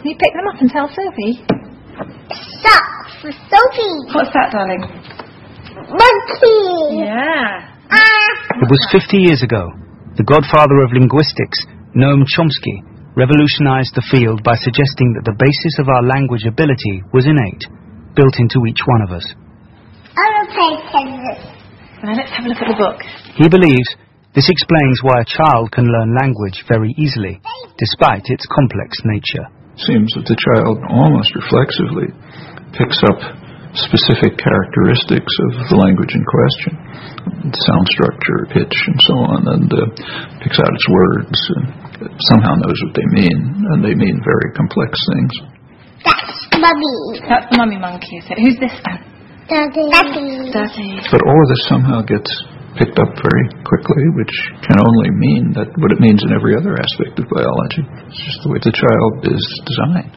Can you pick them up and tell Sophie? Socks for Sophie. What's that, darling? Monkey. Yeah. It was 50 years ago. The godfather of linguistics, Noam Chomsky, revolutionized the field by suggesting that the basis of our language ability was innate, built into each one of us. I will play tennis. Now let's have a look at the book. He believes this explains why a child can learn language very easily, despite its complex nature. Seems that the child almost reflexively picks up specific characteristics of the language in question, sound structure, pitch, and so on, and picks out its words and somehow knows what they mean, and they mean very complex things. That's Mummy. That's the mummy monkey, is it? Who's this then? Daddy. But all of this somehow gets picked up very quickly, which can only mean that what it means in every other aspect of biology. It's just the way the child is designed.